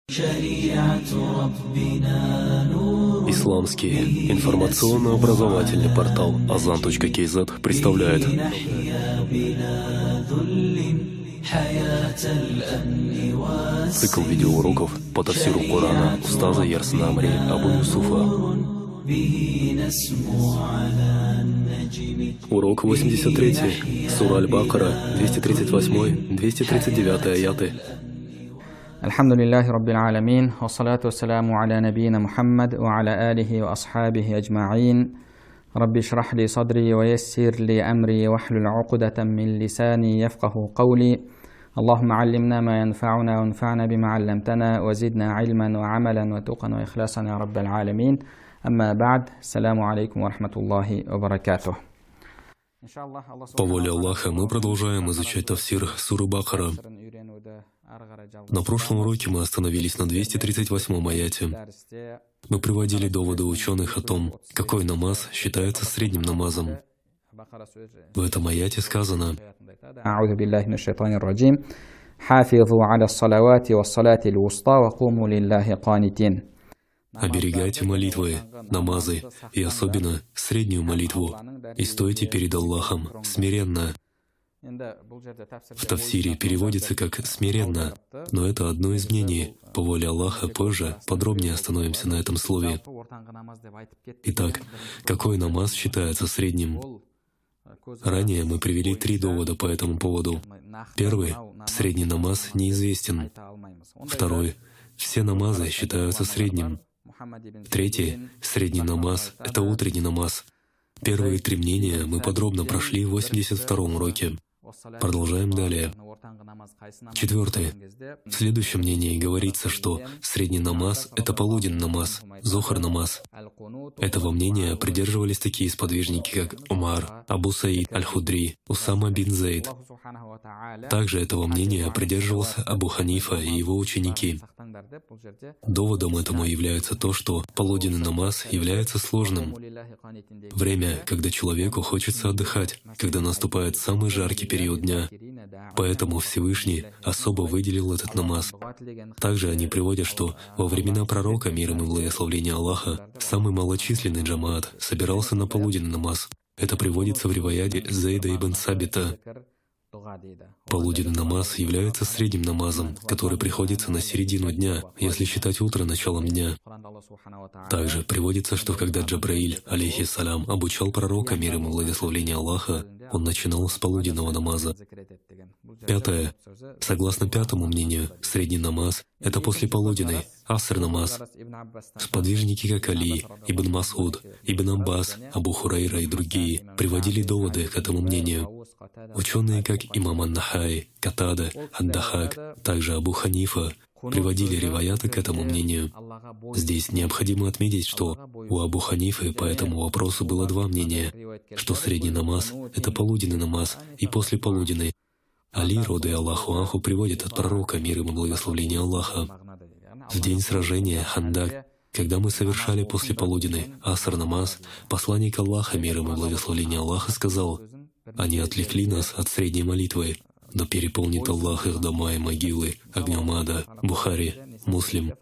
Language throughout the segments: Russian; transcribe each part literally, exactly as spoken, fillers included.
Исламский информационно-образовательный портал Азан точка кей зет представляет цикл видеоуроков по тафсиру Корана устаза Ярсана Амри Абу Юсуфа. Урок восемьдесят три. Сура Аль-Бакара, двести тридцать восемь - двести тридцать девять аяты. Альхамдулиллахи Раббил Аламин, вассалату вассаляму аля набийна Мухаммад ва аля алихи ва асхабихи аджмаин. Рабби шрах ли садри ва яссир ли амри вахлюл уқдатам мин лисани яфқаху қаули. Аллахумма аллимна ма янфауна ва анфa'на бима алламтана ва зидна илман ва амалан ва туқан ва ихласан я Раббал Аламин. Амма ба'д, ассаламу алейкум ва рахматуллахи ва баракатух. По воле Аллаха мы продолжаем изучать тафсир суры Бакара. На прошлом уроке мы остановились на двести тридцать восьмом аяте. Мы приводили доводы ученых о том, какой намаз считается средним намазом. В этом аяте сказано: «Оберегайте молитвы, намазы и особенно среднюю молитву, и стойте перед Аллахом смиренно». В тафсире переводится как «смиренно», но это одно из мнений. По воле Аллаха позже подробнее остановимся на этом слове. Итак, какой намаз считается средним? Ранее мы привели три довода по этому поводу. Первый — средний намаз неизвестен. Второй — все намазы считаются средним. Третий — средний намаз — это утренний намаз. Первые три мнения мы подробно прошли в восемьдесят втором уроке. Продолжаем далее. Четвертое. В следующем мнении говорится, что средний намаз — это полуденный намаз, зохар намаз. Этого мнения придерживались такие сподвижники, как Умар, Абу Саид Аль-Худри, Усама бин Зейд. Также этого мнения придерживался Абу Ханифа и его ученики. Доводом этому является то, что полуденный намаз является сложным. Время, когда человеку хочется отдыхать, когда наступает самый жаркий период дня. Поэтому Всевышний особо выделил этот намаз. Также они приводят, что во времена пророка, мир ему и благословения Аллаха, самый малочисленный джамаат собирался на полуденный намаз. Это приводится в риваяде Зейда ибн Сабита. Полуденный намаз является средним намазом, который приходится на середину дня, если считать утро началом дня. Также приводится, что когда Джабраиль, алейхиссалям, обучал пророка, мир ему и благословения Аллаха, он начинал с полуденного намаза. Пятое. Согласно пятому мнению, средний намаз — это послеполуденный, аср намаз. Сподвижники, как Али, Ибн Масуд, Ибн Аббас, Абу Хурайра и другие, приводили доводы к этому мнению. Ученые, как имам Ан-Нахай, Катада, Ад-Дахак, также Абу Ханифа, приводили риваяты к этому мнению. Здесь необходимо отметить, что у Абу Ханифы по этому вопросу было два мнения, что средний намаз — это полуденный намаз и послеполуденный. Али, роды Аллаху Анху, приводит от пророка, мир ему и благословения Аллаха. В день сражения Хандак, когда мы совершали послеполуденный аср намаз, посланник Аллаха, мир ему и благословения Аллаха, сказал: «Они отвлекли нас от средней молитвы, но переполнит Аллах их дома и могилы огнем ада». Бухари, Муслим.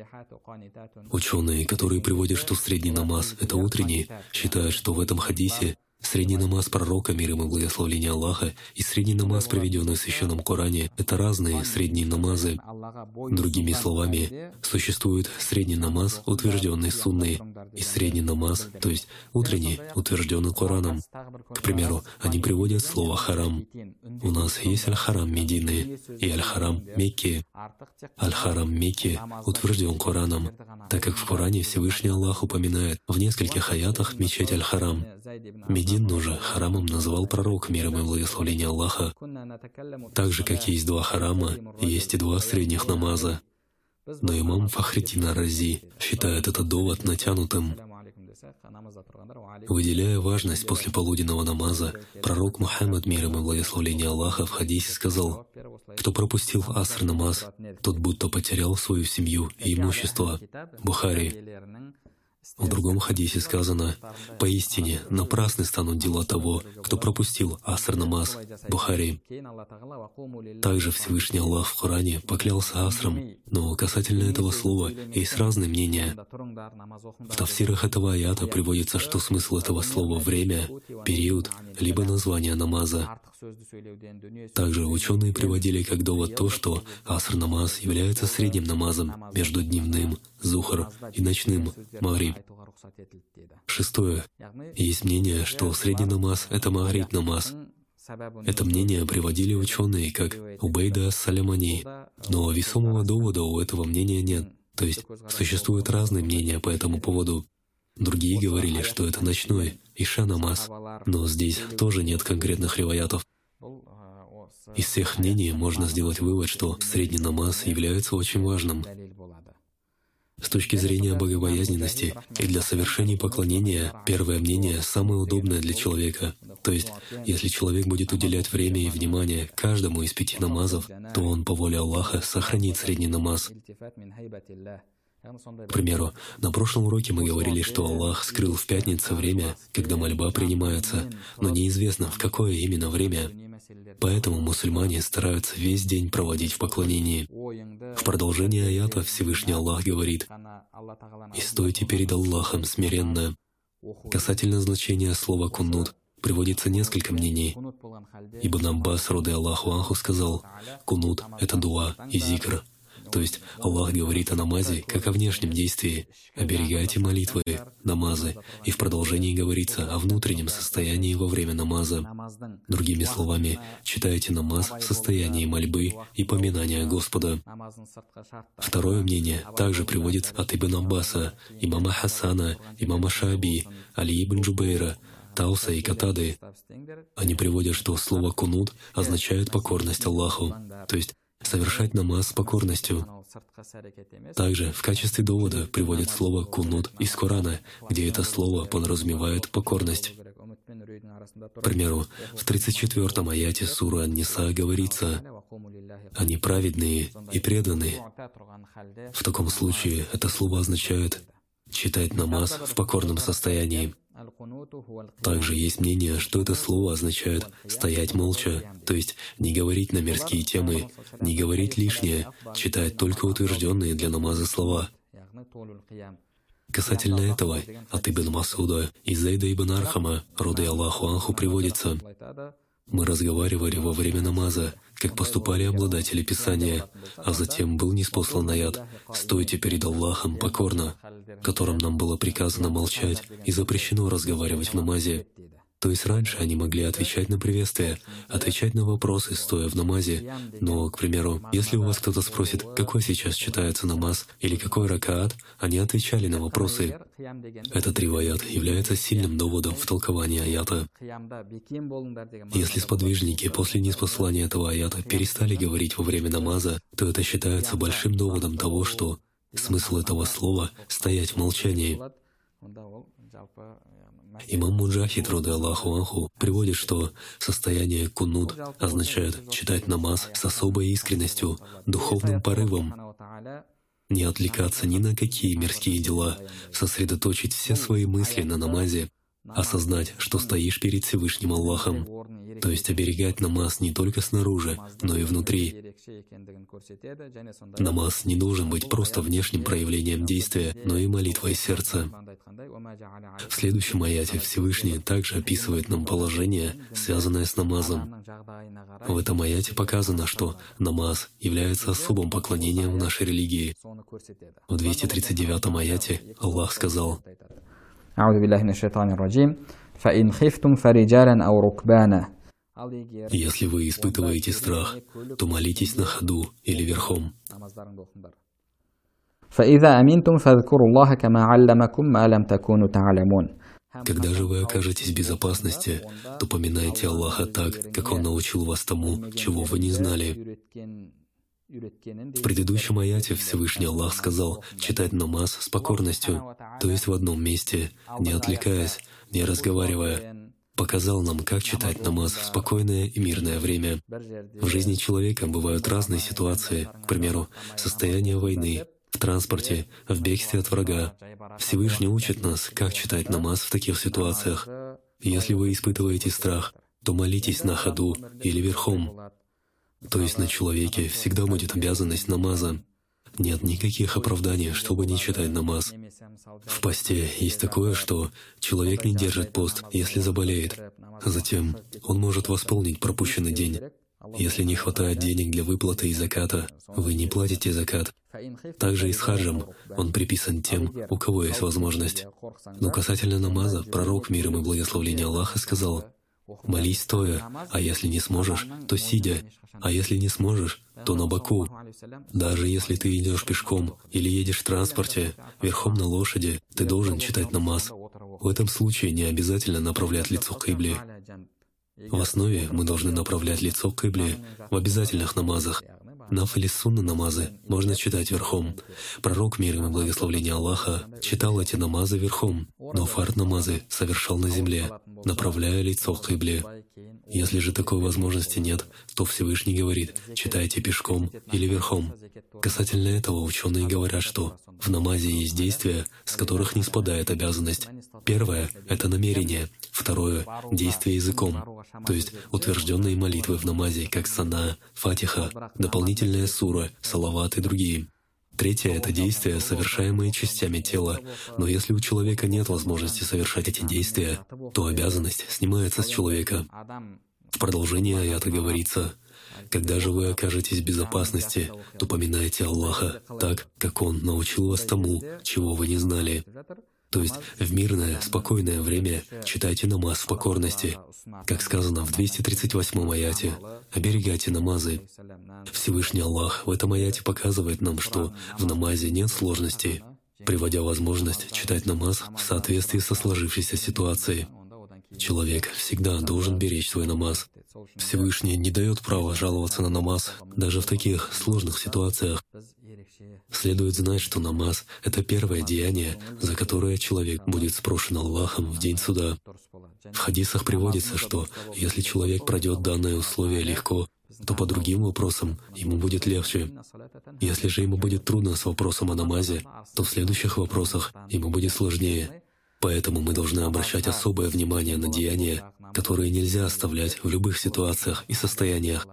Ученые, которые приводят, что средний намаз — это утренний, считают, что в этом хадисе средний намаз пророка, мир ему и благословения Аллаха, и средний намаз, приведенный в Священном Коране, — это разные средние намазы. Другими словами, существует средний намаз, утвержденный сунной, и средний намаз, то есть утренний, утвержденный Кораном. К примеру, они приводят слово «харам». У нас есть Аль-Харам Медины и Аль-Харам Мекки. Аль-Харам Мекки утвержден Кораном, так как в Коране Всевышний Аллах упоминает в нескольких аятах мечеть Аль-Харам. Медину же харамом назвал пророк, мир ему и благословения Аллаха. Так же, как есть два харама, есть и два средних намаза. Но имам Фахриддин ар-Рази считает этот довод натянутым. Выделяя важность послеполуденного намаза, пророк Мухаммад, мир ему и благословения Аллаха, в хадисе сказал: «Кто пропустил аср намаз, тот будто потерял свою семью и имущество». Бухари. В другом хадисе сказано: «Поистине, напрасны станут дела того, кто пропустил аср намаз». Бухари. Также Всевышний Аллах в Коране поклялся асром, но касательно этого слова есть разные мнения. В тафсирах этого аята приводится, что смысл этого слова — время, период, либо название намаза. Также ученые приводили как довод то, что аср намаз является средним намазом между дневным, зухр, и ночным, магриб. Шестое. Есть мнение, что средний намаз — это магриб намаз. Это мнение приводили ученые, как Убейда ас-Салямани, но весомого довода у этого мнения нет. То есть существуют разные мнения по этому поводу. Другие говорили, что это ночной, иша намаз, но здесь тоже нет конкретных риваятов. Из всех мнений можно сделать вывод, что средний намаз является очень важным. С точки зрения богобоязненности и для совершения поклонения, первое мнение самое удобное для человека. То есть, если человек будет уделять время и внимание каждому из пяти намазов, то он по воле Аллаха сохранит средний намаз. К примеру, на прошлом уроке мы говорили, что Аллах скрыл в пятницу время, когда мольба принимается, но неизвестно, в какое именно время. Поэтому мусульмане стараются весь день проводить в поклонении. В продолжении аята Всевышний Аллах говорит: «И стойте перед Аллахом смиренно». Касательно значения слова «куннут» приводится несколько мнений. Ибн Аббас, роды Аллаху анху, сказал: «Кунут — это дуа и зикр». То есть Аллах говорит о намазе как о внешнем действии. Оберегайте молитвы, намазы, и в продолжении говорится о внутреннем состоянии во время намаза. Другими словами, читайте намаз в состоянии мольбы и поминания Господа. Второе мнение также приводится от Ибн Аббаса, имама Хасана, имама Шааби, Али ибн Джубейра, Тауса и Катады. Они приводят, что слово «кунут» означает покорность Аллаху, то есть совершать намаз с покорностью. Также в качестве довода приводят слово «кунут» из Корана, где это слово подразумевает покорность. К примеру, в тридцать четвёртом аяте суры Ан-Ниса говорится: «Они праведные и преданные». В таком случае это слово означает читать намаз в покорном состоянии. Также есть мнение, что это слово означает «стоять молча», то есть не говорить на мирские темы, не говорить лишнее, читать только утвержденные для намаза слова. Касательно этого, от Ибн Масуда и Зейда ибн Архама, роды Аллаху анху, приводится: «Мы разговаривали во время намаза, как поступали обладатели Писания, а затем был ниспослан аят: «Стойте перед Аллахом покорно», которым нам было приказано молчать и запрещено разговаривать в намазе. То есть раньше они могли отвечать на приветствия, отвечать на вопросы, стоя в намазе. Но, к примеру, если у вас кто-то спросит, какой сейчас читается намаз или какой ракаат, они отвечали на вопросы. Этот риваят является сильным доводом в толковании аята. Если сподвижники после ниспослания этого аята перестали говорить во время намаза, то это считается большим доводом того, что смысл этого слова — стоять в молчании. Имам Муджахид, роды Аллаху анху, приводит, что состояние кунут означает читать намаз с особой искренностью, духовным порывом, не отвлекаться ни на какие мирские дела, сосредоточить все свои мысли на намазе, осознать, что стоишь перед Всевышним Аллахом, то есть оберегать намаз не только снаружи, но и внутри. Намаз не должен быть просто внешним проявлением действия, но и молитвой сердца. В следующем аяте Всевышний также описывает нам положение, связанное с намазом. В этом аяте показано, что намаз является особым поклонением в нашей религии. В двести тридцать девятом аяте Аллах сказал: «Если вы испытываете страх, то молитесь на ходу или верхом». Когда же вы окажетесь в безопасности, то поминайте Аллаха так, как Он научил вас тому, чего вы не знали. В предыдущем аяте Всевышний Аллах сказал читать намаз с покорностью, то есть в одном месте, не отвлекаясь, не разговаривая. Показал нам, как читать намаз в спокойное и мирное время. В жизни человека бывают разные ситуации, к примеру, состояние войны, в транспорте, в бегстве от врага. Всевышний учит нас, как читать намаз в таких ситуациях. Если вы испытываете страх, то молитесь на ходу или верхом. То есть на человеке всегда будет обязанность намаза. Нет никаких оправданий, чтобы не читать намаз. В посте есть такое, что человек не держит пост, если заболеет. Затем он может восполнить пропущенный день. Если не хватает денег для выплаты и заката, вы не платите закат. Также и с хаджем он приписан тем, у кого есть возможность. Но касательно намаза, пророк, мир ему и благословение Аллаха, сказал: «Молись стоя, а если не сможешь, то сидя, а если не сможешь, то на боку. Даже если ты идешь пешком или едешь в транспорте, верхом на лошади, ты должен читать намаз. В этом случае не обязательно направлять лицо к кибле. В основе мы должны направлять лицо к кибле в обязательных намазах. Нафиль и сунна намазы можно читать верхом. Пророк, мир ему и благословение Аллаха, читал эти намазы верхом, но фард намазы совершал на земле, направляя лицо к кибле. Если же такой возможности нет, то Всевышний говорит: читайте пешком или верхом. Касательно этого ученые говорят, что в намазе есть действия, с которых не спадает обязанность. Первое — это намерение. Второе — действие языком, то есть утвержденные молитвы в намазе, как сана, фатиха, дополнительная сура, салават и другие. Третье — это действия, совершаемые частями тела. Но если у человека нет возможности совершать эти действия, то обязанность снимается с человека. В продолжении аята говорится: «Когда же вы окажетесь в безопасности, то поминайте Аллаха так, как Он научил вас тому, чего вы не знали». То есть в мирное, спокойное время читайте намаз в покорности. Как сказано в двести тридцать восьмом аяте: «Оберегайте намазы». Всевышний Аллах в этом аяте показывает нам, что в намазе нет сложностей, приводя возможность читать намаз в соответствии со сложившейся ситуацией. Человек всегда должен беречь свой намаз. Всевышний не дает права жаловаться на намаз даже в таких сложных ситуациях. Следует знать, что намаз — это первое деяние, за которое человек будет спрошен Аллахом в день суда. В хадисах приводится, что если человек пройдет данное условие легко, то по другим вопросам ему будет легче. Если же ему будет трудно с вопросом о намазе, то в следующих вопросах ему будет сложнее. Поэтому мы должны обращать особое внимание на деяния, которые нельзя оставлять в любых ситуациях и состояниях.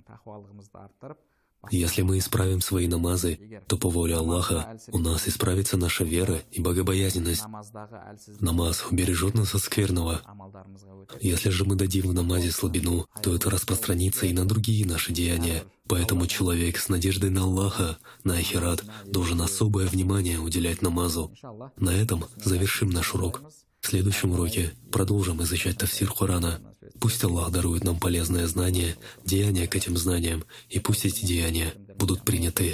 Если мы исправим свои намазы, то по воле Аллаха у нас исправится наша вера и богобоязненность. Намаз убережет нас от скверного. Если же мы дадим в намазе слабину, то это распространится и на другие наши деяния. Поэтому человек с надеждой на Аллаха, на ахират, должен особое внимание уделять намазу. На этом завершим наш урок. В следующем уроке продолжим изучать тафсир Корана. Пусть Аллах дарует нам полезное знание, деяния к этим знаниям, и пусть эти деяния будут приняты.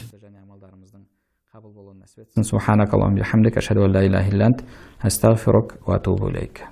Субханакаллахумма ва бихамдика, ашхаду ан ла иляха илля ант, астагфирука ва атубу илейк.